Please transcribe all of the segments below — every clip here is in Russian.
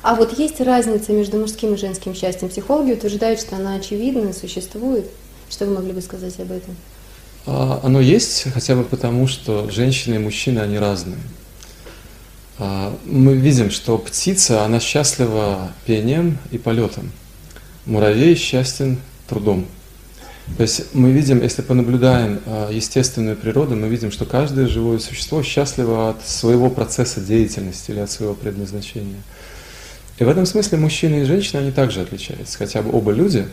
А вот есть разница между мужским и женским счастьем? Психологи утверждают, что она очевидна и существует. Что вы могли бы сказать об этом? Оно есть хотя бы потому, что женщины и мужчины, они разные. Мы видим, что птица, она счастлива пением и полетом. Муравей счастен трудом. То есть мы видим, если понаблюдаем естественную природу, мы видим, что каждое живое существо счастливо от своего процесса деятельности или от своего предназначения. И в этом смысле мужчины и женщины, они также отличаются, хотя бы оба люди,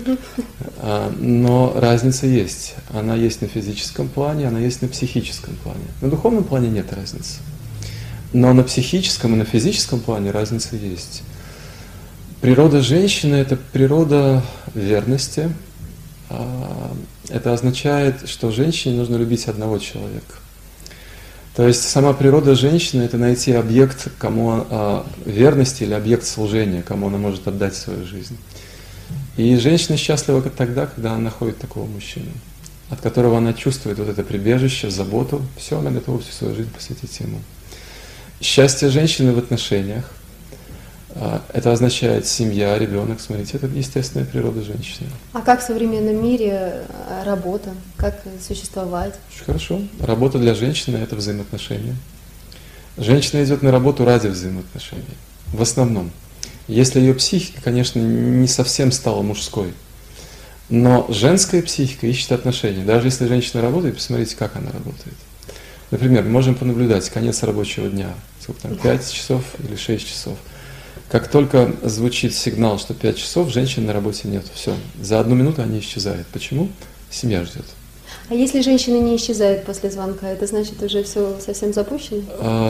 но разница есть. Она есть на физическом плане, она есть на психическом плане. На духовном плане нет разницы. Но на психическом и на физическом плане разница есть. Природа женщины – это природа верности. Это означает, что женщине нужно любить одного человека. То есть сама природа женщины – это найти объект верности или объект служения, кому она может отдать свою жизнь. И женщина счастлива тогда, когда она находит такого мужчину, от которого она чувствует вот это прибежище, заботу. Все, она готова всю свою жизнь посвятить ему. Счастье женщины в отношениях – это означает семья, ребенок. Смотрите, это естественная природа женщины. А как в современном мире работа? Как существовать? Очень хорошо. Работа для женщины – это взаимоотношения. Женщина идет на работу ради взаимоотношений. В основном. Если ее психика, конечно, не совсем стала мужской, но женская психика ищет отношения. Даже если женщина работает, посмотрите, как она работает. Например, мы можем понаблюдать конец рабочего дня. Сколько там, 5 часов или 6 часов. Как только звучит сигнал, что 5 часов, женщин на работе нет. Все. За 1 минуту они исчезают. Почему? Семья ждет. А если женщина не исчезает после звонка, это значит уже все совсем запущено?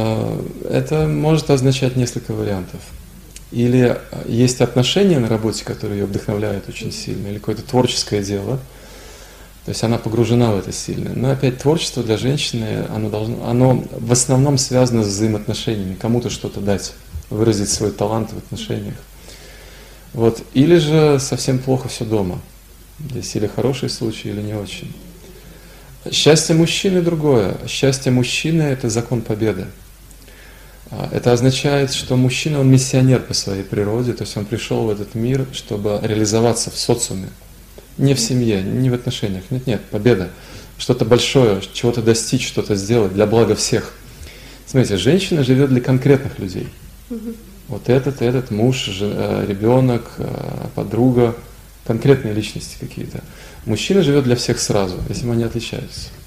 Это может означать несколько вариантов. Или есть отношения на работе, которые ее вдохновляют очень сильно, или какое-то творческое дело. То есть она погружена в это сильно. Но опять творчество для женщины, оно в основном связано с взаимоотношениями, кому-то что-то дать, выразить свой талант в отношениях. Вот. Или же совсем плохо все дома. Здесь или хороший случай, или не очень. Счастье мужчины другое. Счастье мужчины – это закон победы. Это означает, что мужчина, он миссионер по своей природе, то есть он пришел в этот мир, чтобы реализоваться в социуме. Не в семье, не в отношениях. Нет, победа. Что-то большое, чего-то достичь, что-то сделать для блага всех. Смотрите, женщина живет для конкретных людей. Вот этот муж, ребенок, подруга, конкретные личности какие-то. Мужчина живет для всех сразу, этим они отличаются.